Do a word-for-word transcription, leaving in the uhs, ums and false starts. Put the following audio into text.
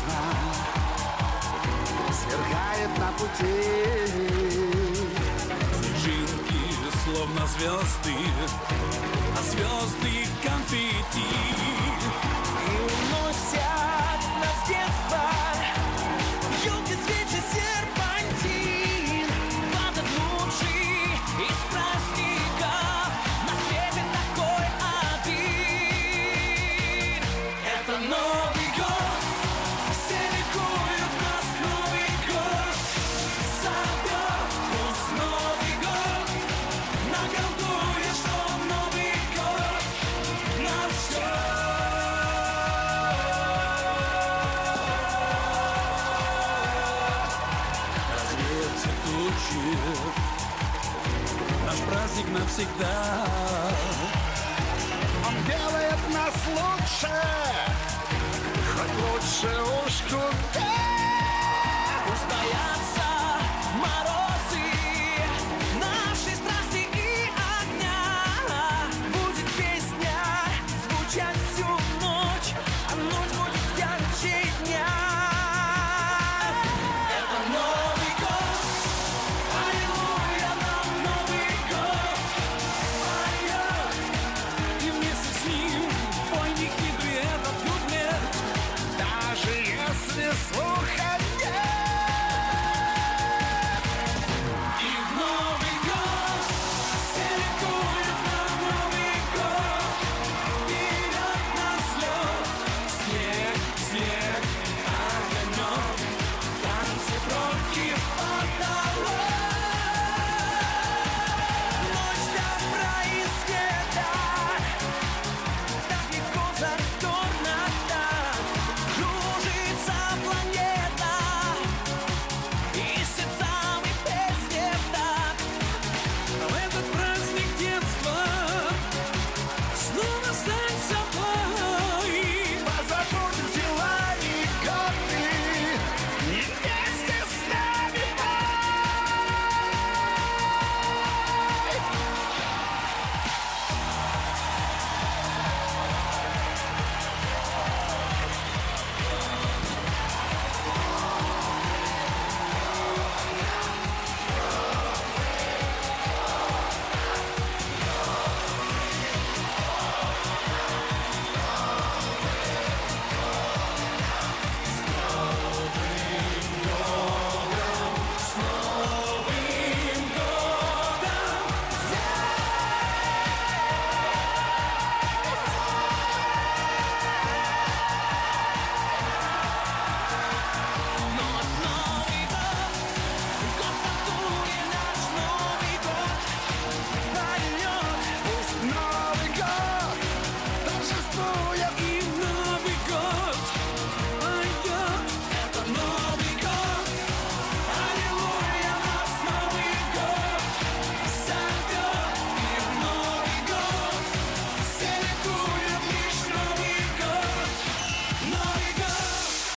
весна сверкает на пути. Снежинки словно звезды, а звезды конфетти. И уносят нас в детство, елки, свечи, серпантин. В этот лучший из праздников на свете такой один. Это Новый год, все ликуют, нас Новый год зовет. Пусть Новый год наколдует, что Новый год нас ждет. Развеются тучи, наш праздник навсегда. Он делает нас лучше, хоть лучше уж куда. Пусть твоя